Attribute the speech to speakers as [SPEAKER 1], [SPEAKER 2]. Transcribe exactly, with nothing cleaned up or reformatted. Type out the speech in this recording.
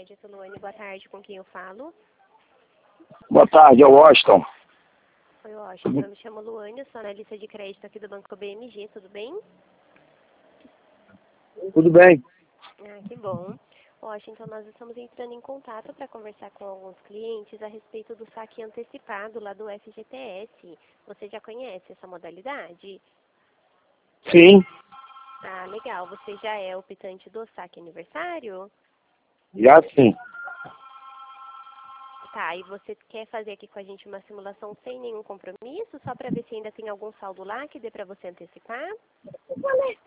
[SPEAKER 1] crédito, Luane. Boa tarde, com quem eu falo?
[SPEAKER 2] Boa tarde, é o Washington.
[SPEAKER 1] Oi, Washington. Eu me chamo Luane, sou analista de crédito aqui do Banco B M G, tudo bem?
[SPEAKER 2] Tudo bem?
[SPEAKER 1] Ah, que bom. Washington, nós estamos entrando em contato para conversar com alguns clientes a respeito do saque antecipado lá do F G T S. Você já conhece essa modalidade?
[SPEAKER 2] Sim,
[SPEAKER 1] Ah, legal. Você já é optante do saque aniversário?
[SPEAKER 2] já sim.
[SPEAKER 1] Tá, e você quer fazer aqui com a gente uma simulação sem nenhum compromisso, só para ver se ainda tem algum saldo lá que dê para você antecipar?